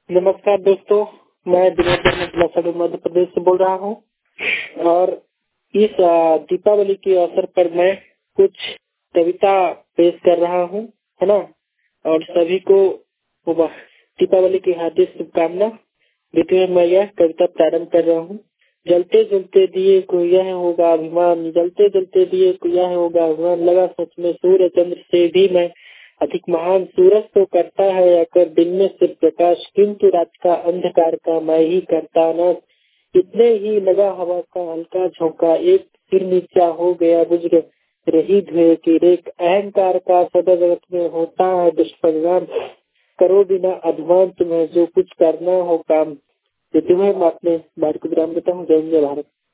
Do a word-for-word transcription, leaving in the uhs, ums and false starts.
नमस्कार दोस्तों, मैं दिनेश जिला सदर मध्य प्रदेश से बोल रहा हूँ और इस अ, दीपावली के अवसर पर मैं कुछ कविता पेश कर रहा हूँ, है ना। और सभी को वो दीपावली की हार्दिक शुभकामना देते हुए मैं यह कविता प्रारंभ कर रहा हूँ। जलते जलते दिए को यह होगा अभिमान, जलते जलते दिए को यह होगा अभिमान, लगा सच में सूर्य चंद्र से भी मैं अधिक महान। सूरज तो करता है आकर दिन में सिर्फ प्रकाश, किंतु रात का अंधकार का मैं ही करता नाश। इतने ही लगा हवा का हल्का झोंका, एक सिर नीचा हो गया बुझ रही धुएं की रेख। अहंकार का सदा जगत में होता है दुष्परिणाम, करो बिना अभिमान तुम्हें जो कुछ करना हो काम। ये तुम्हें मैं अपने बात को विराम देता हूँ। जय हिंद, जय भारत।